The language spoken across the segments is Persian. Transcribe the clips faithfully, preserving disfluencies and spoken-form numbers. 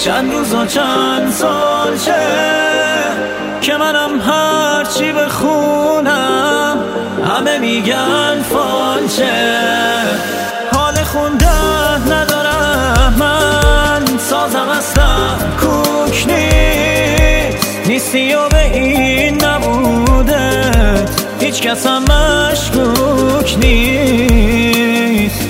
چند روز و چند سال شه که منم هرچی بخونم همه میگن فالشه. حال خوندن ندارم من، سازم اصلا کوک نیست، نیستی و به این نبوده هیچ کس هم مشکوک نیست.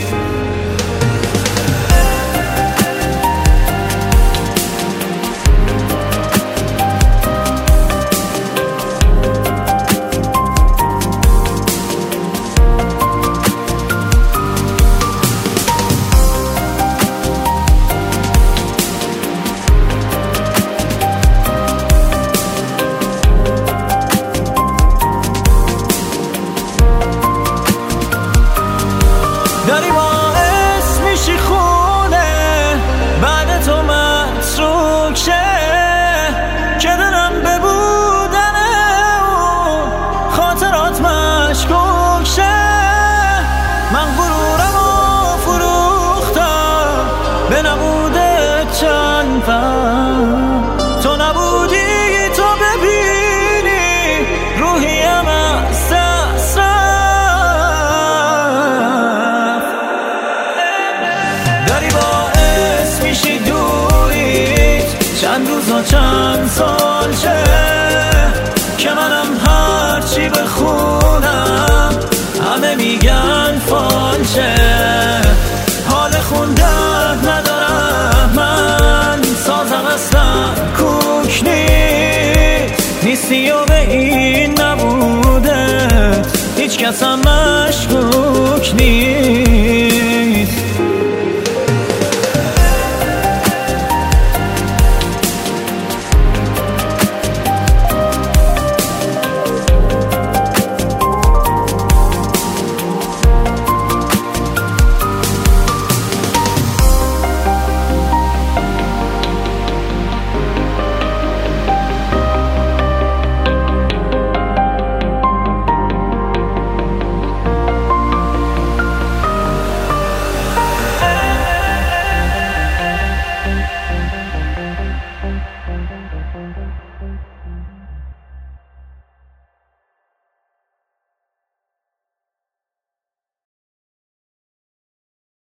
داری باعث میشی خونه بعد تو متروک شه که دارم به بودنه و خاطرات مشکوک شه. من غرورم و فروختم به نبوده چند پم، تو نبودی تو ببینی روحیم از دست داری باعث میشی دوریت چند روز و چند سال شه که منم هرچی بخونم همه میگن فالشه. حال خوندن ندارم من، سازم اصلا کوک نیست، نیستی و به این نبوده هیچ کس هم مشکوک نیست.